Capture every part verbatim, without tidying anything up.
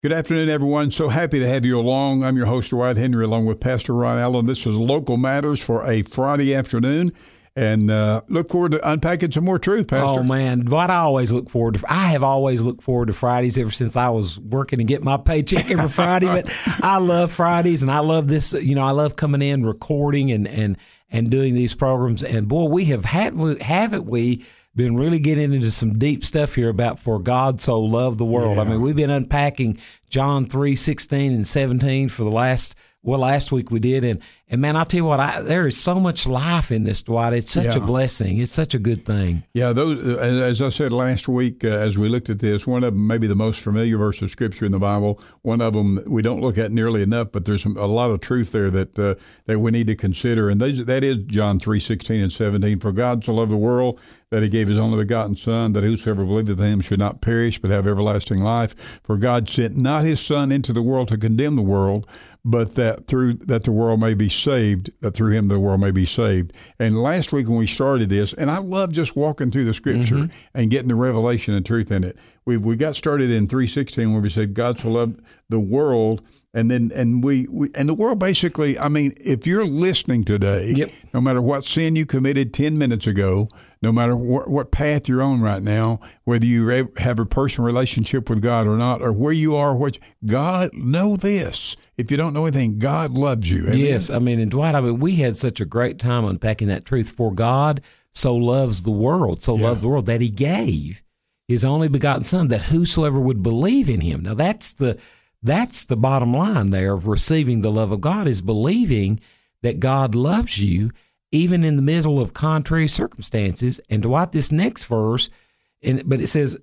Good afternoon, everyone. So happy to have you along. I'm your host, Dwight Henry, along with Pastor Ron Allen. This is Local Matters for a Friday afternoon, and uh, look forward to unpacking some more truth, Pastor. Oh, man. Dwight, I always look forward to, I have always looked forward to Fridays ever since I was working to get my paycheck every Friday, but I love Fridays, and I love this, you know, I love coming in, recording, and and, and doing these programs, and boy, we have, haven't, haven't we, been really getting into some deep stuff here about for God so loved the world. Yeah. I mean, we've been unpacking John three sixteen and seventeen for the last, well, last week we did. And, and man, I'll tell you what, I, there is so much life in this, Dwight. It's such yeah. a blessing. It's such a good thing. Yeah, those, as I said last week, uh, as we looked at this, one of them may be the most familiar verse of Scripture in the Bible. One of them we don't look at nearly enough, but there's some, a lot of truth there that uh, that we need to consider. And those, that is John three sixteen and seventeen. For God so loved the world that he gave his only begotten Son, that whosoever believeth in him should not perish, but have everlasting life. For God sent not his Son into the world to condemn the world, but that through that the world may be saved, that through him the world may be saved. And last week when we started this, and I love just walking through the Scripture mm-hmm. and getting the revelation and truth in it. We we got started in three sixteen where we said God so loved the world. And then, and we, we, and the world basically, I mean, if you're listening today, yep. no matter what sin you committed ten minutes ago, no matter wh- what path you're on right now, whether you have a personal relationship with God or not, or where you are, what God, know this. If you don't know anything, God loves you. Amen? Yes. I mean, and Dwight, I mean, we had such a great time unpacking that truth. For God so loves the world, so yeah. loved the world, that he gave his only begotten Son, that whosoever would believe in him. Now, that's the, That's the bottom line there of receiving the love of God, is believing that God loves you even in the middle of contrary circumstances. And Dwight, this next verse, and but it says,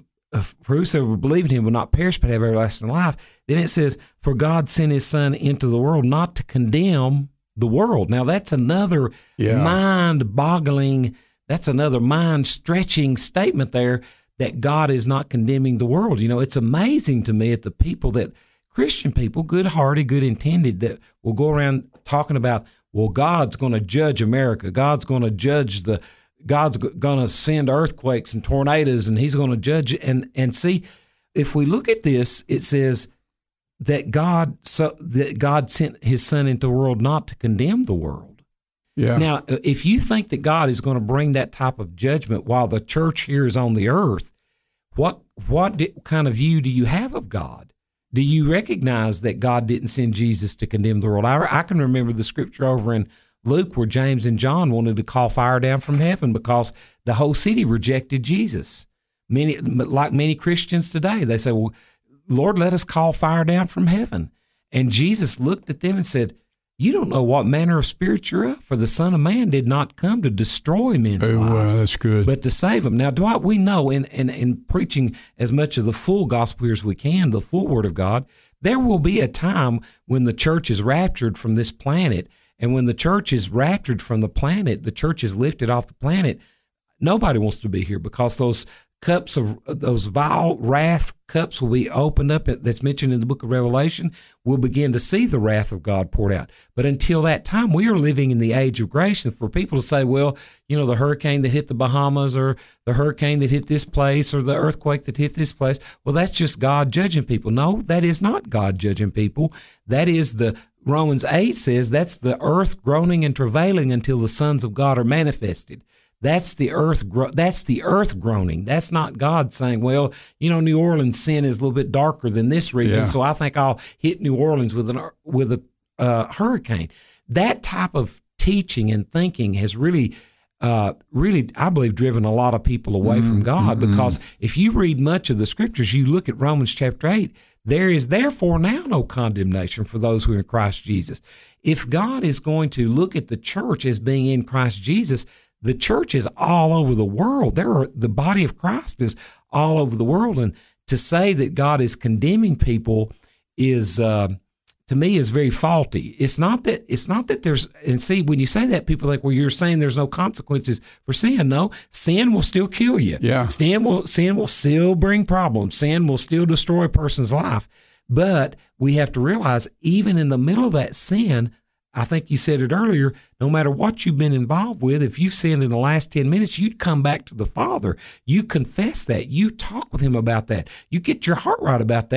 for whosoever would believe in him will not perish but have everlasting life. Then it says, for God sent his Son into the world not to condemn the world. Now that's another yeah. mind-boggling, that's another mind-stretching statement there, that God is not condemning the world. You know, it's amazing to me at the people that, Christian people, good-hearted, good-intended, that will go around talking about, well, God's going to judge America. God's going to judge the, God's going to send earthquakes and tornadoes, and he's going to judge it. And, and see, if we look at this, it says that God, so that God sent his Son into the world not to condemn the world. Yeah. Now, if you think that God is going to bring that type of judgment while the church here is on the earth, what what kind of view do you have of God? Do you recognize that God didn't send Jesus to condemn the world? I, I can remember the scripture over in Luke where James and John wanted to call fire down from heaven because the whole city rejected Jesus. Many, like many Christians today, they say, well, Lord, let us call fire down from heaven. And Jesus looked at them and said, you don't know what manner of spirit you're of, for the Son of Man did not come to destroy men's oh, lives, wow, that's good. but to save them. Now, Dwight, we know in, in, in preaching as much of the full gospel here as we can, the full word of God, there will be a time when the church is raptured from this planet, and when the church is raptured from the planet, the church is lifted off the planet, nobody wants to be here because those cups of those vile wrath cups will be opened up. That's mentioned in the book of Revelation. We'll begin to see the wrath of God poured out. But until that time, we are living in the age of grace. And for people to say, well, you know, the hurricane that hit the Bahamas, or the hurricane that hit this place, or the earthquake that hit this place, well, that's just God judging people. No, that is not God judging people. That is the Romans eight says that's the earth groaning and travailing until the sons of God are manifested. That's the earth. That's the earth groaning. That's not God saying, "Well, you know, New Orleans sin is a little bit darker than this region, yeah. so I think I'll hit New Orleans with an with a uh, hurricane." That type of teaching and thinking has really, uh, really, I believe, driven a lot of people away mm-hmm. from God. Mm-hmm. Because if you read much of the scriptures, you look at Romans chapter eight. There is therefore now no condemnation for those who are in Christ Jesus. If God is going to look at the church as being in Christ Jesus, the church is all over the world. There are, the body of Christ is all over the world. And to say that God is condemning people is, uh, to me, is very faulty. It's not that, it's not that there's, and see, when you say that, people think, well, you're saying there's no consequences for sin. No, sin will still kill you. Yeah. Sin will, sin will still bring problems. Sin will still destroy a person's life. But we have to realize, even in the middle of that sin, I think you said it earlier, no matter what you've been involved with, if you've sinned in the last ten minutes, you'd come back to the Father. You confess that. You talk with him about that. You get your heart right about that.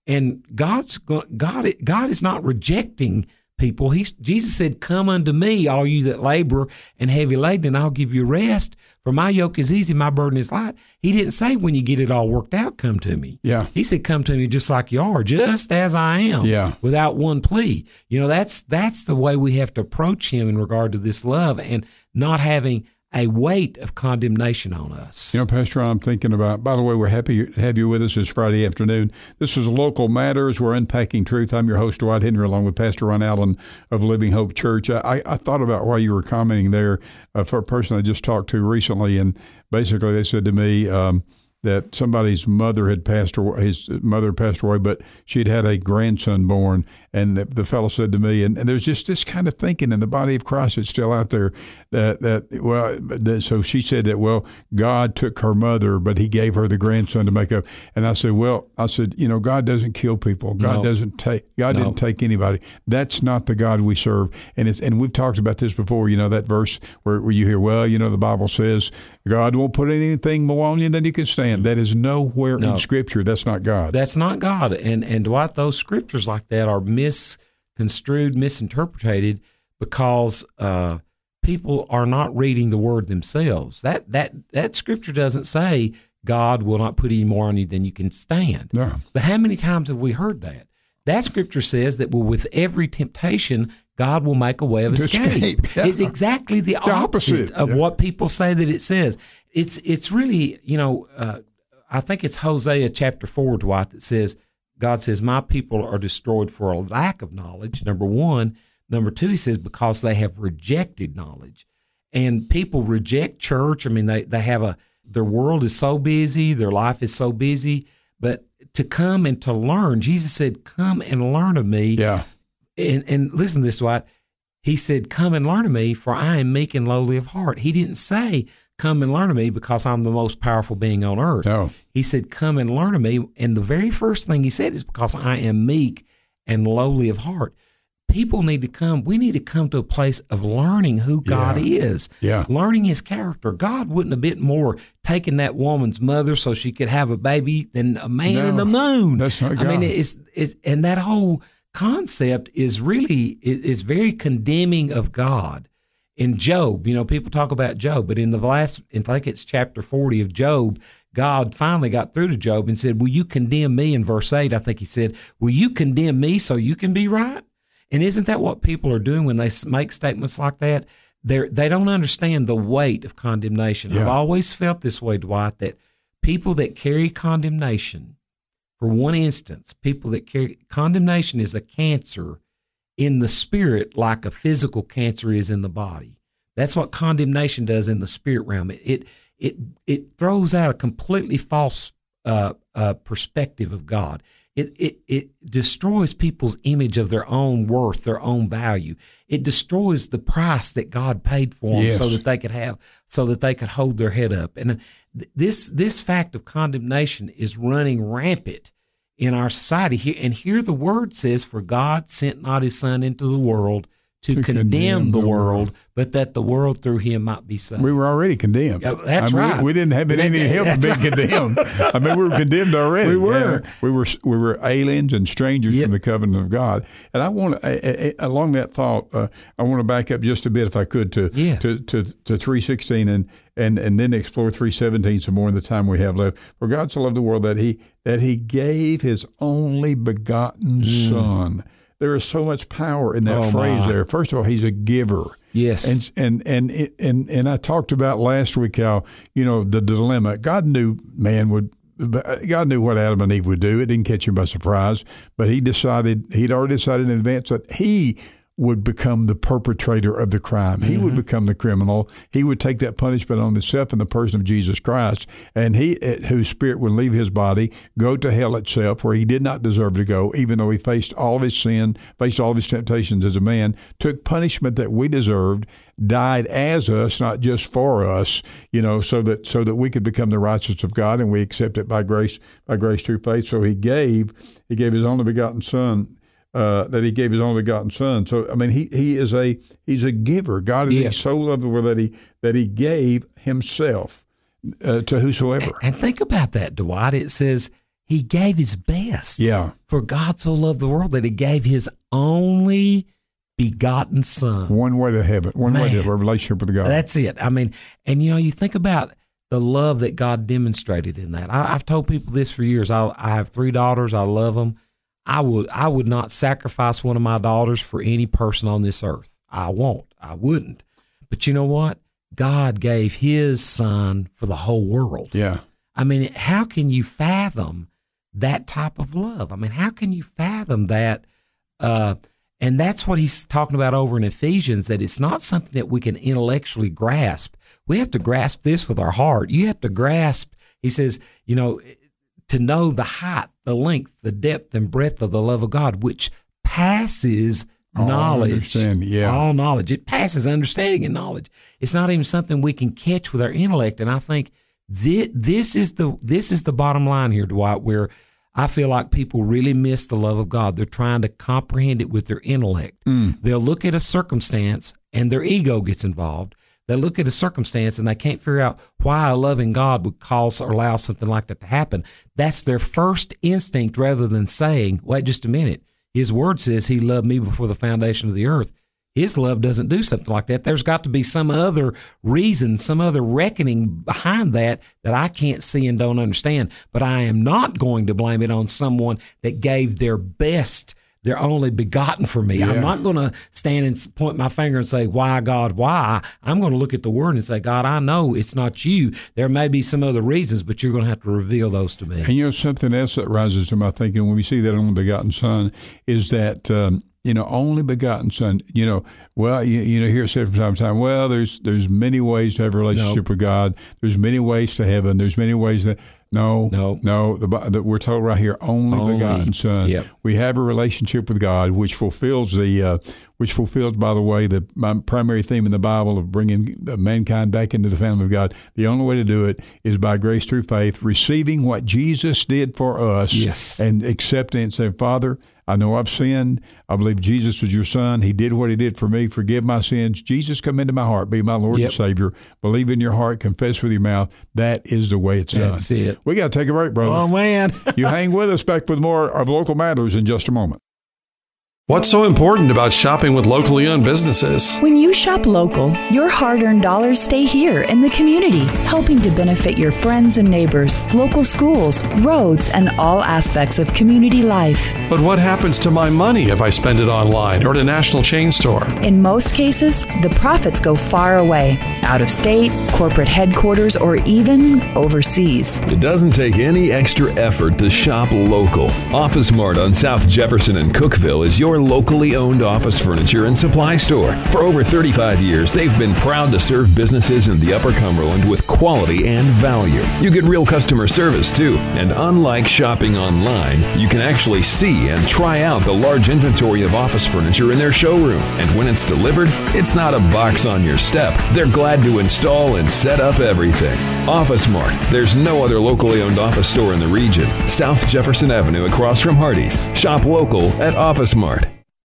And God's go- God. God is not rejecting people. He's, Jesus said, "Come unto me, all you that labor and heavy laden, and I'll give you rest. For my yoke is easy, my burden is light." He didn't say, when you get it all worked out, come to me. Yeah. He said, come to me just like you are, just as I am, yeah. without one plea. You know, that's that's the way we have to approach him in regard to this love, and not having a weight of condemnation on us. You know, Pastor, I'm thinking about, by the way, we're happy to have you with us this Friday afternoon. This is Local Matters. We're unpacking truth. I'm your host, Dwight Henry, along with Pastor Ron Allen of Living Hope Church. I, I thought about while you were commenting there uh, for a person I just talked to recently, and basically they said to me um, that somebody's mother had passed away, his mother passed away, but she'd had a grandson born. And the, the fellow said to me, and, and there's just this kind of thinking in the body of Christ that's still out there, that, that well, that, so she said that, well, God took her mother, but he gave her the grandson to make up. And I said, well, I said, you know, God doesn't kill people. God no. doesn't take, God no. didn't take anybody. That's not the God we serve. And it's, and we've talked about this before, you know, that verse where, where you hear, well, you know, the Bible says God won't put anything more on you than you can stand. That is nowhere no. in Scripture. That's not God. That's not God. And, and Dwight, those scriptures like that are misconstrued, misinterpreted, because uh, people are not reading the Word themselves. That that that scripture doesn't say God will not put any more on you than you can stand. No. But how many times have we heard that? That scripture says that well, with every temptation, God will make a way of escape. escape. Yeah. It's exactly the, the opposite, opposite of yeah. what people say that it says. It's it's really, you know, uh, I think it's Hosea chapter four, Dwight, that says, God says, my people are destroyed for a lack of knowledge, number one. Number two, he says, because they have rejected knowledge. And people reject church. I mean, they, they have a, their world is so busy, their life is so busy. But to come and to learn, Jesus said, come and learn of me. Yeah. And, and listen to this, Dwight. He said, come and learn of me, for I am meek and lowly of heart. He didn't say, come and learn of me because I'm the most powerful being on earth. No. He said, come and learn of me. And the very first thing he said is because I am meek and lowly of heart. People need to come. We need to come to a place of learning who God yeah. is, yeah. learning his character. God wouldn't have been more taking that woman's mother so she could have a baby than a man no, in the moon. That's not God. I mean, it's, it's, and that whole concept is really, is very condemning of God. In Job, you know, people talk about Job, but in the last, I think it's chapter forty of Job, God finally got through to Job and said, will you condemn me? In verse eight, I think he said, will you condemn me so you can be right? And isn't that what people are doing when they make statements like that? They're, they don't understand the weight of condemnation. Yeah. I've always felt this way, Dwight, that people that carry condemnation, for one instance, people that carry condemnation is a cancer in the spirit like a physical cancer is in the body. That's what condemnation does in the spirit realm. It it it, it throws out a completely false uh, uh, perspective of God. It, it it destroys people's image of their own worth, their own value. It destroys the price that God paid for them, yes. so that they could have, so that they could hold their head up. And this this fact of condemnation is running rampant in our society. And here the word says, for God sent not his Son into the world to, to condemn, condemn the, the world, world, but that the world through him might be saved. We were already condemned. Yeah, that's I mean, right. We, we didn't have any help of being right. condemned. I mean, we were condemned already. We were. Yeah. We were we were aliens and strangers yep. from the covenant of God. And I want to, uh, along that thought, uh, I want to back up just a bit, if I could, to yes. to, to, to three sixteen and, and, and then explore three seventeen some more in the time we have left. For God so loved the world that he that he gave his only begotten mm. Son. There is so much power in that oh, phrase my. there. First of all, he's a giver. Yes. And, and and and and I talked about last week how, you know, the dilemma. God knew man would, God knew what Adam and Eve would do. It didn't catch him by surprise. But he decided, he'd already decided in advance that he would become the perpetrator of the crime. He mm-hmm. would become the criminal. He would take that punishment on himself in the person of Jesus Christ, and he, whose spirit would leave his body, go to hell itself, where he did not deserve to go, even though he faced all of his sin, faced all of his temptations as a man, took punishment that we deserved, died as us, not just for us, you know, so that so that we could become the righteousness of God, and we accept it by grace, by grace through faith. So he gave, he gave his only begotten Son. Uh, that he gave his only begotten Son. So I mean, he he is a he's a giver. God yeah. is so loved the world that he that he gave himself uh, to whosoever. And, and think about that, Dwight. It says He gave his best. Yeah. For God so loved the world that he gave his only begotten son. One way to heaven, one Man, way to a relationship with God. That's it. I mean, and you know, you think about the love that God demonstrated in that. I, I've told people this for years. I, I have three daughters. I love them. I would, I would not sacrifice one of my daughters for any person on this earth. I won't. I wouldn't. But you know what? God gave his son for the whole world. Yeah. I mean, how can you fathom that type of love? I mean, how can you fathom that? Uh, and that's what he's talking about over in Ephesians, that it's not something that we can intellectually grasp. We have to grasp this with our heart. You have to grasp, he says, you know, to know the height, the length, the depth and breadth of the love of God, which passes All knowledge. Yeah. All knowledge. It passes understanding and knowledge. It's not even something we can catch with our intellect. And I think this, this is the this is the bottom line here, Dwight, where I feel like people really miss the love of God. They're trying to comprehend it with their intellect. Mm. They'll look at a circumstance and their ego gets involved. They look at a circumstance and they can't figure out why a loving God would cause or allow something like that to happen. That's their first instinct, rather than saying, wait just a minute. His word says he loved me before the foundation of the earth. His love doesn't do something like that. There's got to be some other reason, some other reckoning behind that that I can't see and don't understand. But I am not going to blame it on someone that gave their best, their only begotten for me. Yeah. I'm not going to stand and point my finger and say, why, God, why? I'm going to look at the word and say, God, I know it's not you. There may be some other reasons, but you're going to have to reveal those to me. And you know, something else that rises to my thinking when we see that only begotten son is that, um, you know, only begotten son, you know, well, you, you know, hear it said from time to time, well, there's there's many ways to have a relationship Nope. with God. There's many ways to heaven. There's many ways that, no, Nope. no, the, the, we're told right here, only, Only. begotten son. Yep. We have a relationship with God, which fulfills the, uh, which fulfills, by the way, the my primary theme in the Bible of bringing mankind back into the family of God. The only way to do it is by grace through faith, receiving what Jesus did for us, Yes. and accepting and saying, Father, I know I've sinned. I believe Jesus was your son. He did what he did for me. Forgive my sins. Jesus, come into my heart. Be my Lord Yep. and Savior. Believe in your heart. Confess with your mouth. That is the way it's done. That's it. We got to take a break, brother. Oh, man. You hang with us. Back with more of Local Matters in just a moment. What's so important about shopping with locally owned businesses? When you shop local, your hard-earned dollars stay here in the community, helping to benefit your friends and neighbors, local schools, roads, and all aspects of community life. But what happens to my money if I spend it online or at a national chain store? In most cases, the profits go far away, out of state, corporate headquarters, or even overseas. It doesn't take any extra effort to shop local. Office Mart on South Jefferson and Cookeville is your locally owned office furniture and supply store. For over thirty-five years, they've been proud to serve businesses in the Upper Cumberland with quality and value. You get real customer service too, and unlike shopping online, you can actually see and try out the large inventory of office furniture in their showroom. And when it's delivered, it's not a box on your step. They're glad to install and set up everything. Office Mart. There's no other locally owned office store in the region. South Jefferson Avenue across from Hardee's. Shop local at Office Mart.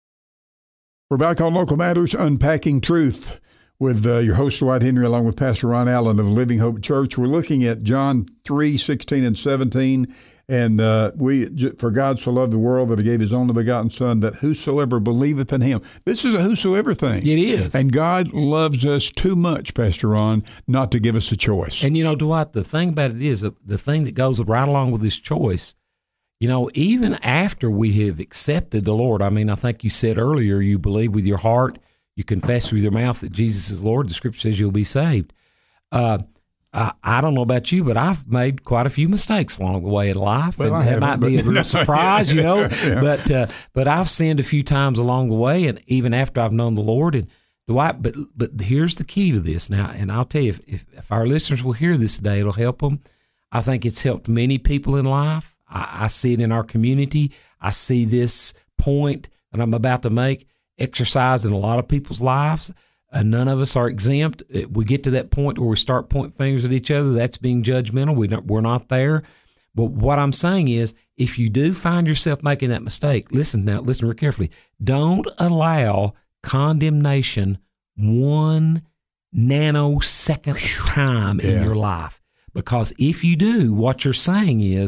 We're back on Local Matters, Unpacking Truth, with uh, your host, Dwight Henry, along with Pastor Ron Allen of Living Hope Church. We're looking at John three, sixteen and seventeen. And uh, we, for God so loved the world that he gave his only begotten son, that whosoever believeth in him. This is a whosoever thing. It is. And God loves us too much, Pastor Ron, not to give us a choice. And, you know, Dwight, the thing about it is, uh, the thing that goes right along with this choice, you know, even after we have accepted the Lord, I mean, I think you said earlier, you believe with your heart, you confess with your mouth that Jesus is Lord, the Scripture says you'll be saved. Uh, I, I don't know about you, but I've made quite a few mistakes along the way in life, Well, and I that might haven't, be a but- real surprise, you know. Yeah. But uh, but I've sinned a few times along the way, and even after I've known the Lord. And Dwight, but but here's the key to this now, and I'll tell you, if, if if our listeners will hear this today, it'll help them. I think it's helped many people in life. I, I see it in our community. I see this point that I'm about to make exercised in a lot of people's lives. Uh, none of us are exempt. Uh, We get to that point where we start pointing fingers at each other. That's being judgmental. We don't, we're not there. But what I'm saying is, if you do find yourself making that mistake, listen now, listen real carefully. Don't allow condemnation one nanosecond time in Yeah. your life. Because if you do, what you're saying is,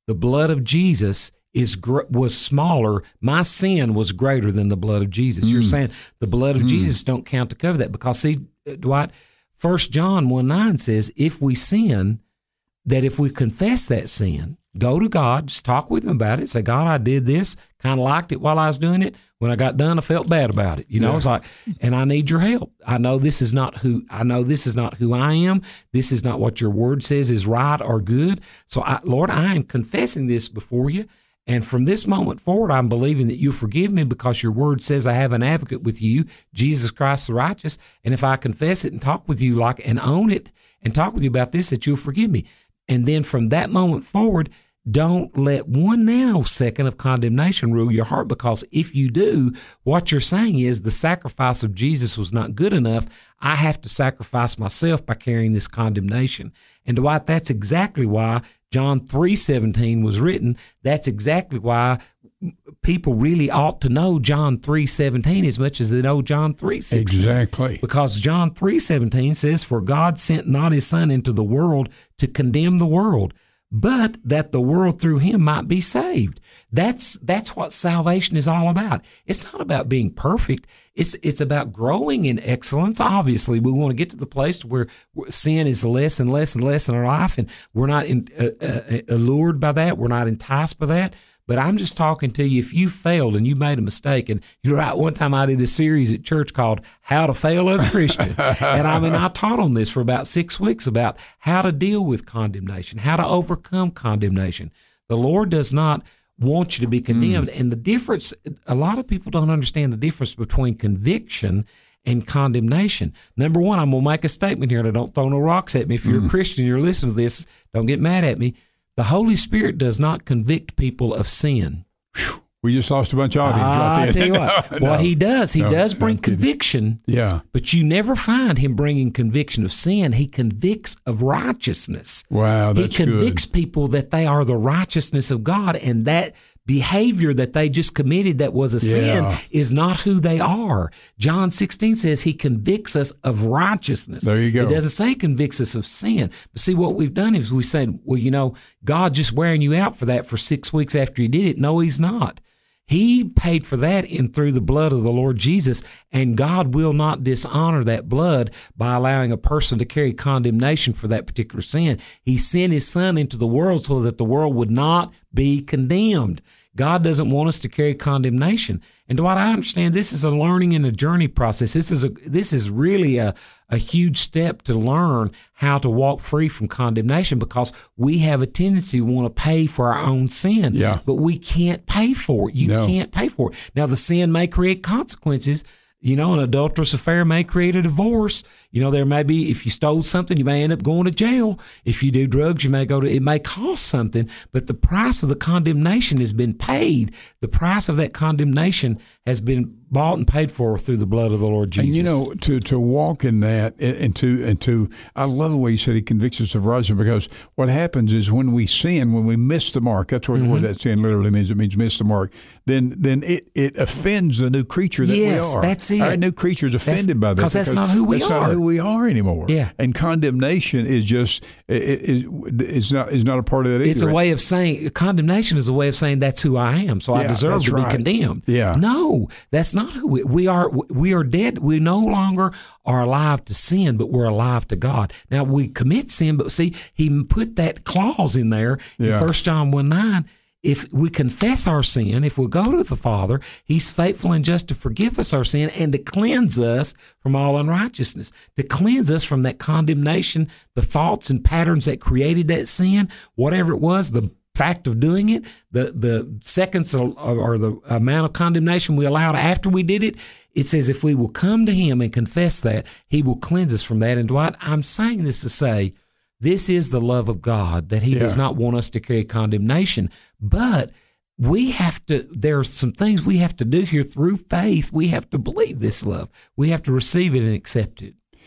the blood of Jesus is gr- was smaller. My sin was greater than the blood of Jesus. Mm. You're saying the blood of mm. Jesus don't count to cover that, because see, Dwight, First John one nine says, if we sin, that if we confess that sin, go to God, just talk with him about it, say, God, I did this, kind of liked it while I was doing it. When I got done, I felt bad about it. You know, yeah. It's like, and I need your help. I know this is not who I know this is not who I am. This is not what your word says is right or good. So, I, Lord, I am confessing this before you. And from this moment forward, I'm believing that you forgive me, because your word says I have an advocate with you, Jesus Christ the righteous. And if I confess it and talk with you like and own it and talk with you about this, that you'll forgive me. And then from that moment forward, don't let one nanosecond of condemnation rule your heart, because if you do, what you're saying is the sacrifice of Jesus was not good enough. I have to sacrifice myself by carrying this condemnation. And Dwight, that's exactly why John three seventeen was written. That's exactly why people really ought to know John three seventeen as much as they know John three sixteen. Exactly. Because John three seventeen says, for God sent not his Son into the world to condemn the world, but that the world through him might be saved. That's that's what salvation is all about. It's not about being perfect. It's it's about growing in excellence. Obviously, we want to get to the place where sin is less and less and less in our life, and we're not in, uh, uh, allured by that. We're not enticed by that. But I'm just talking to you, if you failed and you made a mistake, and you're right, one time I did a series at church called How to Fail as a Christian. And I mean, I taught on this for about six weeks about how to deal with condemnation, how to overcome condemnation. The Lord does not want you to be condemned. Mm. And the difference, a lot of people don't understand the difference between conviction and condemnation. Number one, I'm going to make a statement here, and don't throw no rocks at me. If you're mm. a Christian, you're listening to this, don't get mad at me. The Holy Spirit does not convict people of sin. We just lost a bunch of audience I right there. tell you what, no, what he does, he no, does bring no conviction. Yeah. But you never find him bringing conviction of sin. He convicts of righteousness. Wow, that's He convicts good. people that they are the righteousness of God, and that behavior that they just committed that was a sin yeah. is not who they are. John sixteen says he convicts us of righteousness. There you go. It doesn't say he convicts us of sin. But see, what we've done is we said, well, you know, God just wearing you out for that for six weeks after he did it. No, he's not. He paid for that in through the blood of the Lord Jesus, and God will not dishonor that blood by allowing a person to carry condemnation for that particular sin. He sent his Son into the world so that the world would not be condemned. God doesn't want us to carry condemnation. And Dwight, I understand this is a learning and a journey process. This is a this is really a, a huge step to learn how to walk free from condemnation, because we have a tendency to want to pay for our own sin. Yeah. But we can't pay for it. You No. can't pay for it. Now, the sin may create consequences. You know, an adulterous affair may create a divorce. You know, there may be, if you stole something, you may end up going to jail. If you do drugs, you may go to, it may cost something, but the price of the condemnation has been paid. The price of that condemnation has been bought and paid for through the blood of the Lord Jesus. And you know, to to walk in that, and to, and to, I love the way you said he convicts us of righteousness, because what happens is when we sin, when we miss the mark, that's what, mm-hmm. what that sin literally means. It means miss the mark. Then then it, it offends the new creature that yes, we are. that's it. Our new creature is offended that's, by that. Because that's not who we that's are. That's not who we are anymore. Yeah. And condemnation is just, it, it, it's not is not a part of that either. It's a way of saying, condemnation is a way of saying that's who I am, so I Yeah, deserve that's to right. be condemned. Yeah. No, that's not who we, we are. We are dead. We no longer are alive to sin, but we're alive to God. Now, we commit sin, but see, he put that clause in there Yeah. in First John one nine. If we confess our sin, if we go to the Father, he's faithful and just to forgive us our sin and to cleanse us from all unrighteousness, to cleanse us from that condemnation, the thoughts and patterns that created that sin, whatever it was, the fact of doing it, the the seconds or, or the amount of condemnation we allowed after we did it. It says if we will come to him and confess that, he will cleanse us from that. And Dwight, I'm saying this to say, this is the love of God, that he Yeah. does not want us to carry condemnation. But we have to, there are some things we have to do here through faith. We have to believe this love. We have to receive it and accept it.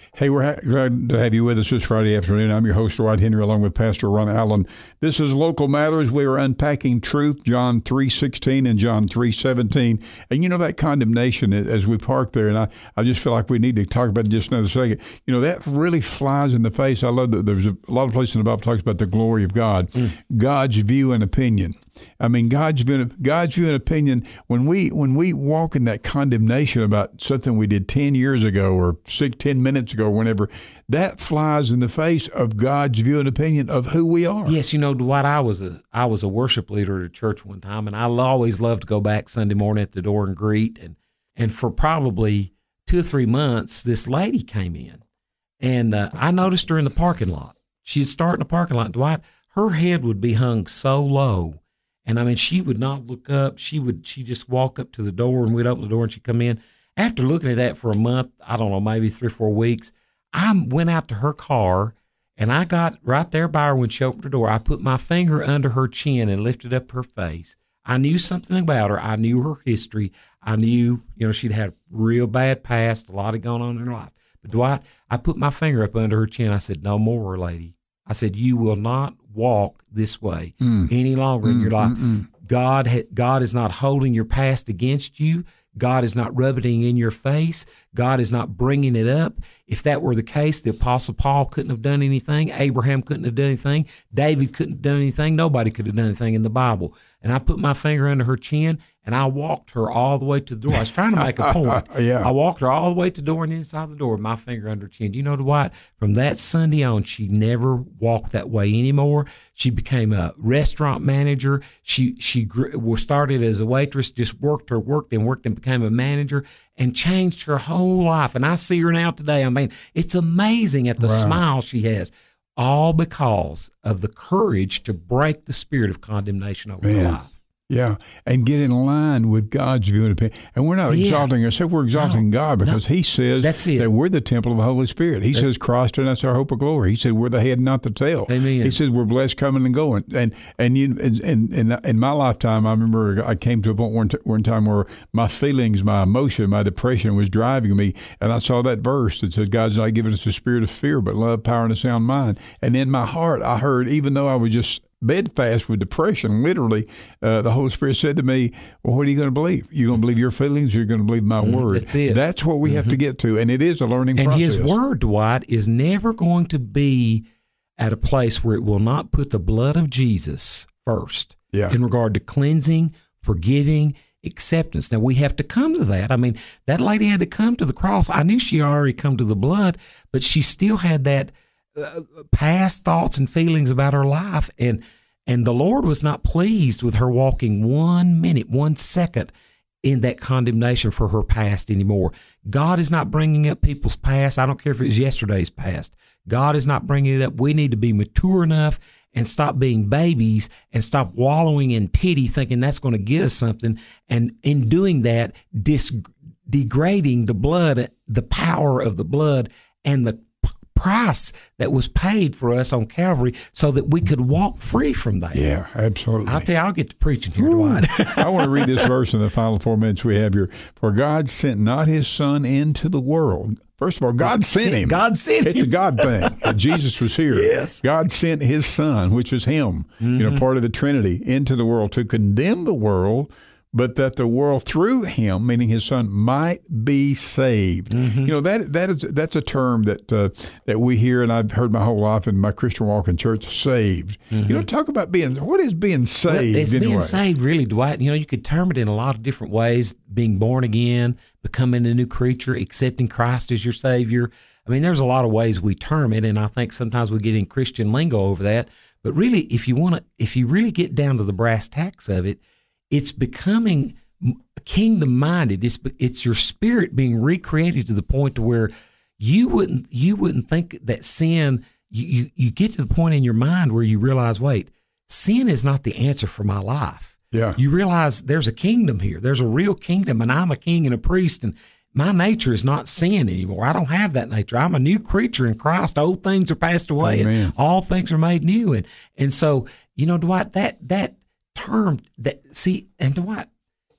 Hey, we're ha- glad to have you with us this Friday afternoon. I'm your host, Dwight Henry, along with Pastor Ron Allen. This is Local Matters. We are unpacking truth, John three sixteen and John three seventeen. And you know, that condemnation, as we park there, and I, I just feel like we need to talk about it just another second. You know, that really flies in the face. I love that there's a, a lot of places in the Bible talks about the glory of God, mm. God's view and opinion. I mean, God's view, God's view and opinion, when we when we walk in that condemnation about something we did ten years ago or six, ten minutes ago, or whenever, that flies in the face of God's view and opinion of who we are. Yes, you know, Dwight, I was a I was a worship leader at a church one time, and I always loved to go back Sunday morning at the door and greet. And, and for probably two or three months, this lady came in, and uh, I noticed her in the parking lot. She'd start in the parking lot. Dwight, her head would be hung so low. And I mean, she would not look up. She would, she just walk up to the door, and we'd open the door and she'd come in. After looking at that for a month, I don't know, maybe three or four weeks, I went out to her car, and I got right there by her when she opened the door. I put my finger under her chin and lifted up her face. I knew something about her. I knew her history. I knew, you know, she'd had a real bad past, a lot had gone on in her life. But Dwight, I put my finger up under her chin. I said, "No more, lady." I said, "You will not walk this way mm. any longer mm, in your life. Mm, mm. God, ha- God is not holding your past against you. God is not rubbing it in your face. God is not bringing it up. If that were the case, the Apostle Paul couldn't have done anything. Abraham couldn't have done anything. David couldn't have done anything. Nobody could have done anything in the Bible." And I put my finger under her chin, and I walked her all the way to the door. I was trying to make a point. yeah. I walked her all the way to the door and inside the door with my finger under her chin. You know what? From that Sunday on, she never walked that way anymore. She became a restaurant manager. She she grew, started as a waitress, just worked her, worked and worked and became a manager and changed her whole life. And I see her now today. I mean, it's amazing at the wow. smile she has. All because of the courage to break the spirit of condemnation over Man. her life. Yeah, and get in line with God's view and opinion. And we're not yeah. exalting ourselves, we're exalting no, God because no. He says That's it. that we're the temple of the Holy Spirit. He That's, says Christ in us our hope of glory. He said we're the head, not the tail. Amen. He says we're blessed coming and going. And and you, in, in, in my lifetime, I remember I came to a point one, t- one time where my feelings, my emotion, my depression was driving me. And I saw that verse that said God's not giving us a spirit of fear, but love, power, and a sound mind. And in my heart, I heard, even though I was just bedfast with depression, literally, uh, the Holy Spirit said to me, "Well, what are you going to believe? You're going to believe your feelings, or you're going to believe my mm, word?" That's it. That's what we mm-hmm. have to get to, and it is a learning and process. And His word, Dwight, is never going to be at a place where it will not put the blood of Jesus first yeah. in regard to cleansing, forgiving, acceptance. Now, we have to come to that. I mean, that lady had to come to the cross. I knew she already come to the blood, but she still had that Uh, past thoughts and feelings about her life, and and the Lord was not pleased with her walking one minute, one second in that condemnation for her past anymore. God is not bringing up people's past. I don't care if it was yesterday's past. God is not bringing it up. We need to be mature enough and stop being babies and stop wallowing in pity, thinking that's going to get us something, and in doing that, dis- degrading the blood, the power of the blood, and the price that was paid for us on Calvary so that we could walk free from that. Yeah, absolutely. I'll tell you, I'll get to preaching here, Dwight. I want to read this verse in the final four minutes we have here. For God sent not His Son into the world. First of all, God sent Him. God sent Him. It's a God thing. Jesus was here. Yes. God sent His Son, which is Him, mm-hmm. you know, part of the Trinity, into the world to condemn the world, but that the world through Him, meaning His Son, might be saved. Mm-hmm. You know, that that is that's a term that uh, that we hear, and I've heard my whole life in my Christian walk in church. Saved. Mm-hmm. You know, talk about being. What is being saved? Well, it's anyway? being saved, really, Dwight. You know, you could term it in a lot of different ways: being born again, becoming a new creature, accepting Christ as your Savior. I mean, there's a lot of ways we term it, and I think sometimes we get in Christian lingo over that. But really, if you want to, if you really get down to the brass tacks of it, it's becoming kingdom-minded. It's it's your spirit being recreated to the point to where you wouldn't you wouldn't think that sin. You, you you get to the point in your mind where you realize, wait, sin is not the answer for my life. Yeah, you realize there's a kingdom here. There's a real kingdom, and I'm a king and a priest, and my nature is not sin anymore. I don't have that nature. I'm a new creature in Christ. Old things are passed away, Amen. And all things are made new. And and so, you know, Dwight, that that term that see, and Dwight,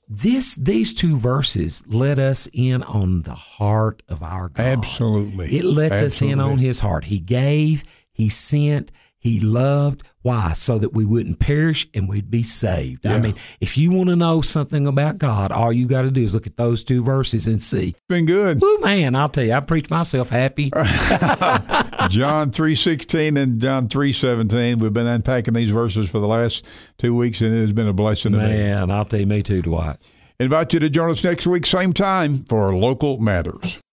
This these two verses let us in on the heart of our God. Absolutely. It lets Absolutely. us in on his heart. He gave, he sent, he loved. Why? So that we wouldn't perish and we'd be saved. Yeah. I mean, if you want to know something about God, all you got to do is look at those two verses and see. Been good. Woo, man, I'll tell you, I preach myself happy. John three sixteen and John three seventeen. We've been unpacking these verses for the last two weeks, and it has been a blessing to me. Man, I'll tell you, me too, Dwight. Invite you to join us next week, same time, for Local Matters.